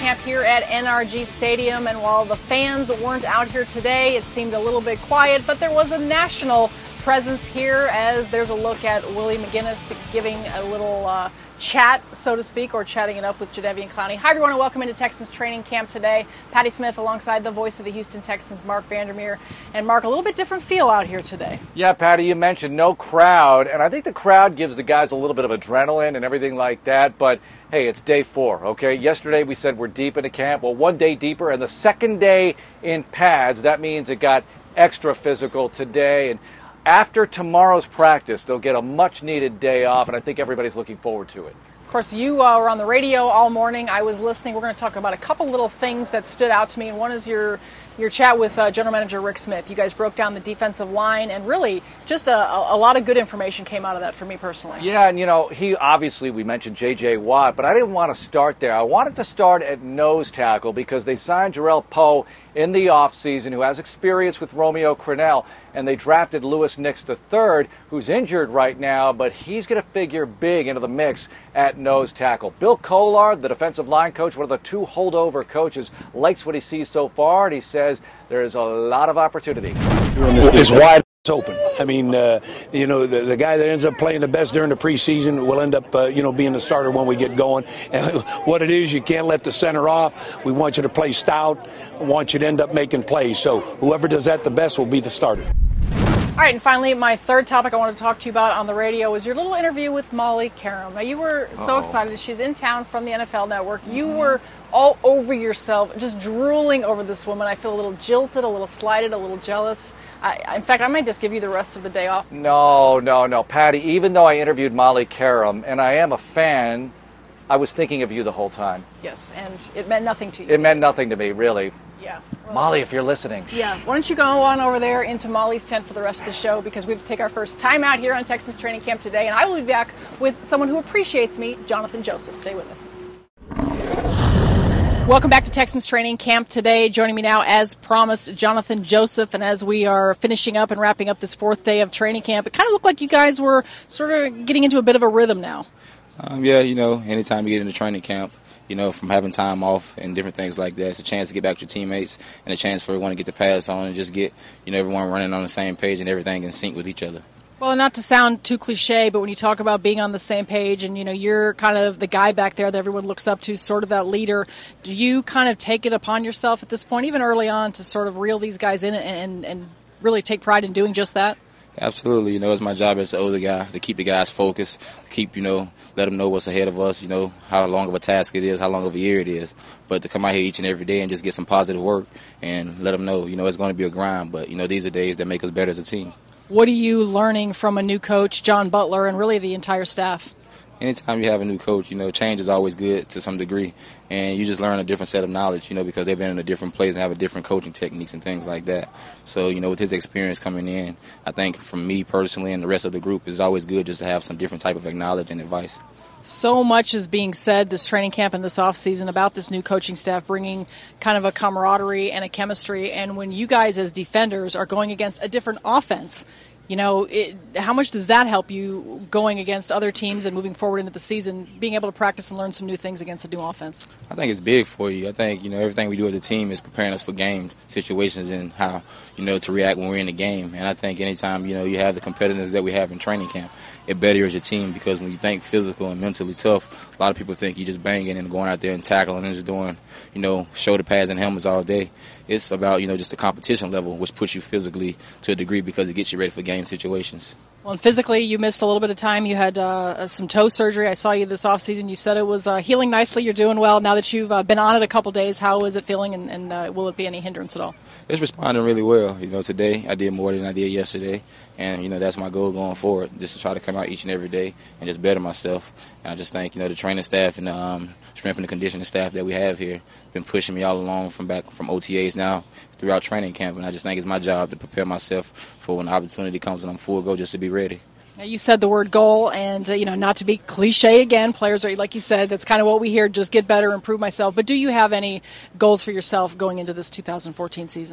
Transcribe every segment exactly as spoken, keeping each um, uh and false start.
camp here at N R G Stadium, and while the fans weren't out here today, it seemed a little bit quiet, but there was a national presence here as there's a look at Willie McGinnis giving a little uh, chat, so to speak, or chatting it up with Jadeveon Clowney. Hi, everyone, and welcome into Texans training camp today. Patty Smith alongside the voice of the Houston Texans, Mark Vandermeer. And Mark, a little bit different feel out here today. Yeah, Patty, you mentioned no crowd, and I think the crowd gives the guys a little bit of adrenaline and everything like that, but hey, it's day four, okay? Yesterday we said we're deep into camp. Well, one day deeper, and the second day in pads, that means it got extra physical today. And after tomorrow's practice, they'll get a much-needed day off, and I think everybody's looking forward to it. Of course, you uh, were on the radio all morning. I was listening. We're going to talk about a couple little things that stood out to me, and one is your your chat with uh, General Manager Rick Smith. You guys broke down the defensive line, and really just a, a, a lot of good information came out of that for me personally. Yeah, and, you know, he obviously, we mentioned J J. Watt, but I didn't want to start there. I wanted to start at nose tackle because they signed Jarrell Poe in the offseason, who has experience with Romeo Crennel, and they drafted Lewis Nix the third, who's injured right now, but he's going to figure big into the mix at nose tackle. Bill Kollar, the defensive line coach, one of the two holdover coaches, likes what he sees so far, and he says there's a lot of opportunity. It's wide open. I mean, uh, you know, the, the guy that ends up playing the best during the preseason will end up, uh, you know, being the starter when we get going. And what it is, you can't let the center off. We want you to play stout. We want you to end up making plays. So whoever does that the best will be the starter. All right, and finally, my third topic I want to talk to you about on the radio was your little interview with Molly Qerim. Now, you were so Uh-oh. excited. She's in town from the N F L Network. You mm-hmm. were all over yourself, just drooling over this woman. I feel a little jilted, a little slighted, a little jealous. I, in fact, I might just give you the rest of the day off. No, no, no. Patty, even though I interviewed Molly Qerim, and I am a fan, I was thinking of you the whole time. Yes, and it meant nothing to you. It meant nothing to me, really. Yeah. Well, Molly, if you're listening. Yeah. Why don't you go on over there into Molly's tent for the rest of the show, because we have to take our first time out here on Texas Training Camp today, and I will be back with someone who appreciates me, Jonathan Joseph. Stay with us. Welcome back to Texans Training Camp today. Joining me now, as promised, Jonathan Joseph. And as we are finishing up and wrapping up this fourth day of training camp, it kind of looked like you guys were sort of getting into a bit of a rhythm now. Um, yeah, you know, anytime you get into training camp, you know, from having time off and different things like that, it's a chance to get back to your teammates and a chance for everyone to get the pass on and just get, you know, everyone running on the same page and everything in sync with each other. Well, not to sound too cliche, but when you talk about being on the same page and, you know, you're kind of the guy back there that everyone looks up to, sort of that leader, do you kind of take it upon yourself at this point, even early on, to sort of reel these guys in and, and really take pride in doing just that? Absolutely. You know, it's my job as the older guy to keep the guys focused, keep, you know, let them know what's ahead of us, you know, how long of a task it is, how long of a year it is. But to come out here each and every day and just get some positive work and let them know, you know, it's going to be a grind. But, you know, these are days that make us better as a team. What are you learning from a new coach, John Butler, and really the entire staff? Anytime you have a new coach, you know, change is always good to some degree. And you just learn a different set of knowledge, you know, because they've been in a different place and have a different coaching techniques and things like that. So, you know, with his experience coming in, I think from me personally and the rest of the group, it's always good just to have some different type of knowledge and advice. So much is being said this training camp and this offseason about this new coaching staff bringing kind of a camaraderie and a chemistry. And when you guys as defenders are going against a different offense, you know, it, how much does that help you going against other teams and moving forward into the season, being able to practice and learn some new things against a new offense? I think it's big for you. I think, you know, everything we do as a team is preparing us for game situations and how, you know, to react when we're in the game. And I think anytime, you know, you have the competitiveness that we have in training camp, it betters your team, because when you think physical and mentally tough, a lot of people think you just banging and going out there and tackling and just doing, you know, shoulder pads and helmets all day. It's about, you know, just the competition level, which puts you physically to a degree because it gets you ready for game situations. Well, and physically, you missed a little bit of time. You had uh, some toe surgery. I saw you this offseason. You said it was uh, healing nicely. You're doing well. Now that you've uh, been on it a couple days, how is it feeling, and, and uh, will it be any hindrance at all? It's responding really well. You know, today I did more than I did yesterday. And, you know, that's my goal going forward, just to try to come out each and every day and just better myself. And I just think, you know, the training staff and the um, strength and the conditioning staff that we have here been pushing me all along from back from O T As now throughout training camp. And I just think it's my job to prepare myself for when the opportunity comes and I'm full go, just to be ready. Now, you said the word goal, and, uh, you know, not to be cliche again, players are, like you said, that's kind of what we hear, just get better, improve myself. But do you have any goals for yourself going into this two thousand fourteen season?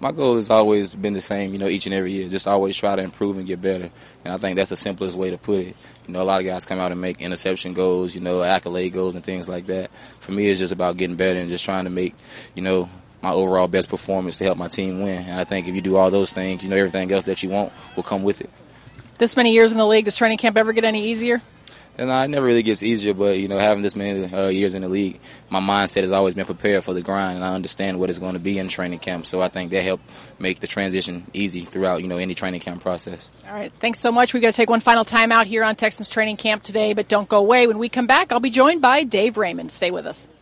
My goal has always been the same, you know, each and every year. Just always try to improve and get better. And I think that's the simplest way to put it. You know, a lot of guys come out and make interception goals, you know, accolade goals and things like that. For me, it's just about getting better and just trying to make, you know, my overall best performance to help my team win. And I think if you do all those things, you know, everything else that you want will come with it. This many years in the league, does training camp ever get any easier? And uh, it never really gets easier, but, you know, having this many uh, years in the league, my mindset has always been prepared for the grind, and I understand what it's going to be in training camp. So I think that helped make the transition easy throughout, you know, any training camp process. All right. Thanks so much. We've got to take one final time out here on Texans training camp today, but don't go away. When we come back, I'll be joined by Dave Raymond. Stay with us.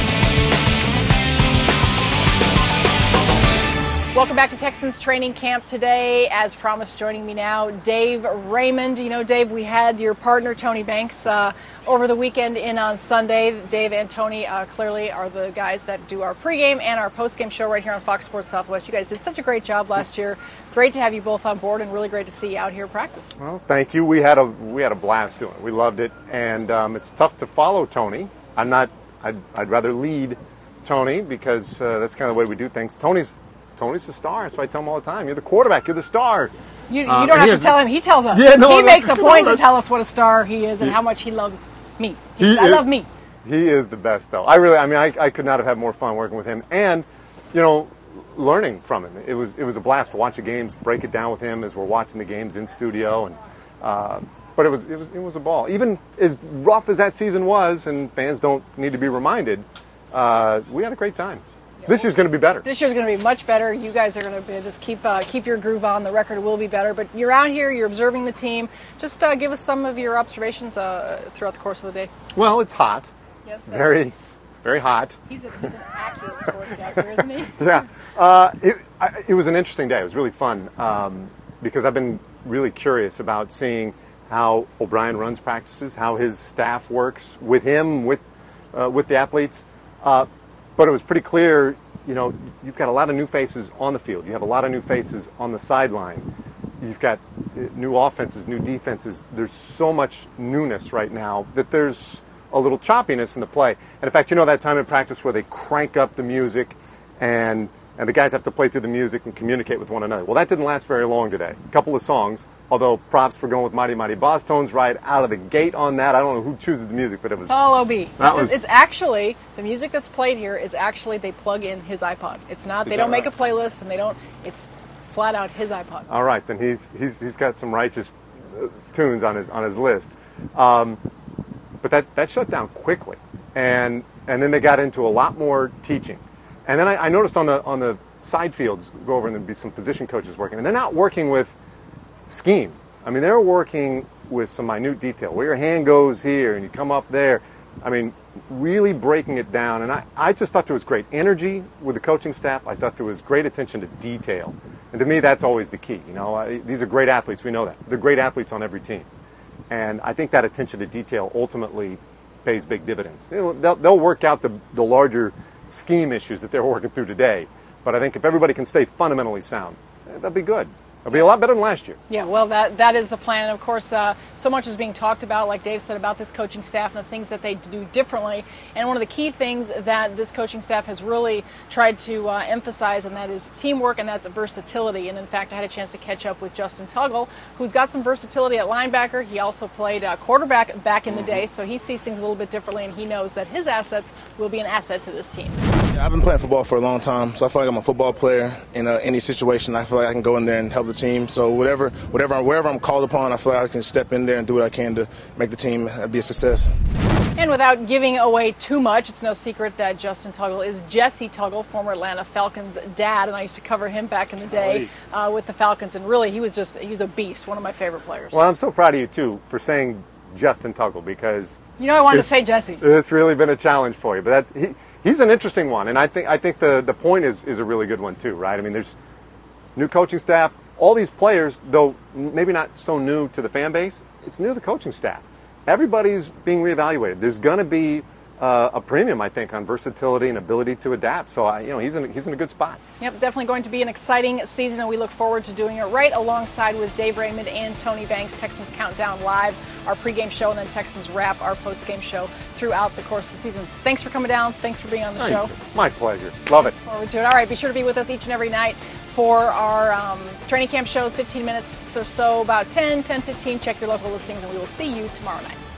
Welcome back to Texans training camp today. As promised, joining me now, Dave Raymond. You know, Dave, we had your partner, Tony Banks, uh, over the weekend in on Sunday. Dave and Tony uh, clearly are the guys that do our pregame and our postgame show right here on Fox Sports Southwest. You guys did such a great job last year. Great to have you both on board and really great to see you out here practice. Well, thank you. We had a we had a blast doing it. We loved it. And um, it's tough to follow Tony. I'm not, I'd, I'd rather lead Tony because uh, that's kind of the way we do things. Tony's Tony's the star. That's why I tell him all the time. You're the quarterback. You're the star. You, you um, don't have to has, tell him. He tells us. Yeah, no, he no, makes a no, point no, to tell us what a star he is and he, how much he loves me. He I is, love me. He is the best, though. I really, I mean, I, I could not have had more fun working with him and, you know, learning from him. It was it was a blast to watch the games, break it down with him as we're watching the games in studio. And uh, but it was it was it was a ball. Even as rough as that season was, and fans don't need to be reminded, uh, we had a great time. This year's going to be better. This year's going to be much better. You guys are going to be, just keep uh, keep your groove on. The record will be better. But you're out here. You're observing the team. Just uh, give us some of your observations uh, throughout the course of the day. Well, it's hot. Yes. Very, very hot. He's, a, he's an accurate sportscaster, isn't he? Yeah. Uh, it, I, it was an interesting day. It was really fun um, because I've been really curious about seeing how O'Brien runs practices, how his staff works with him, with uh, with the athletes. Uh, But it was pretty clear, you know, you've got a lot of new faces on the field. You have a lot of new faces on the sideline. You've got new offenses, new defenses. There's so much newness right now that there's a little choppiness in the play. And in fact, you know that time in practice where they crank up the music and and the guys have to play through the music and communicate with one another. Well, that didn't last very long today. A couple of songs, although props for going with Mighty Mighty Boss Tones right out of the gate on that. I don't know who chooses the music, but it was... All O B. That was, it's actually, the music that's played here is actually, they plug in his iPod. It's not, they don't right? make a playlist and they don't, it's flat out his iPod. All right, then he's he's he's got some righteous uh, tunes on his on his list. Um, but that, that shut down quickly. And and then they got into a lot more teaching. And then I, I noticed on the on the side fields, go over and there'd be some position coaches working. And they're not working with scheme. I mean, they're working with some minute detail. Where your hand goes here and you come up there. I mean, really breaking it down. And I, I just thought there was great energy with the coaching staff. I thought there was great attention to detail. And to me, that's always the key. You know, I, these are great athletes. We know that. They're great athletes on every team. And I think that attention to detail ultimately pays big dividends. You know, they'll, they'll work out the, the larger scheme issues that they're working through today. But I think if everybody can stay fundamentally sound, that'd be good. It'll be a lot better than last year. Yeah, well, that that is the plan. And, of course, uh, so much is being talked about, like Dave said, about this coaching staff and the things that they do differently. And one of the key things that this coaching staff has really tried to uh, emphasize, and that is teamwork, and that's versatility. And, in fact, I had a chance to catch up with Justin Tuggle, who's got some versatility at linebacker. He also played uh, quarterback back in the day, so he sees things a little bit differently, and he knows that his assets will be an asset to this team. Yeah, I've been playing football for a long time, so I feel like I'm a football player. In uh, any situation, I feel like I can go in there and help the team. So whatever, whatever, wherever I'm called upon, I feel like I can step in there and do what I can to make the team be a success. And without giving away too much, it's no secret that Justin Tuggle is Jesse Tuggle, former Atlanta Falcons dad, and I used to cover him back in the day uh, with the Falcons. And really, he was just, he was a beast, one of my favorite players. Well, I'm so proud of you, too, for saying Justin Tuggle, because... You know I wanted to say Jesse. It's really been a challenge for you. But that, he, he's an interesting one, and I think I think the, the point is, is a really good one, too, right? I mean, there's new coaching staff. All these players, though maybe not so new to the fan base, it's new to the coaching staff. Everybody's being reevaluated. There's going to be uh, a premium, I think, on versatility and ability to adapt. So, I, you know, he's in, he's in a good spot. Yep, definitely going to be an exciting season, and we look forward to doing it right alongside with Dave Raymond and Tony Banks. Texans Countdown Live, our pregame show, and then Texans Wrap, our postgame show throughout the course of the season. Thanks for coming down. Thanks for being on the Thank show. you. My pleasure. Love it. Look forward to it. All right, be sure to be with us each and every night for our um, training camp shows, fifteen minutes or so, about ten, ten fifteen. Check your local listings, and we will see you tomorrow night.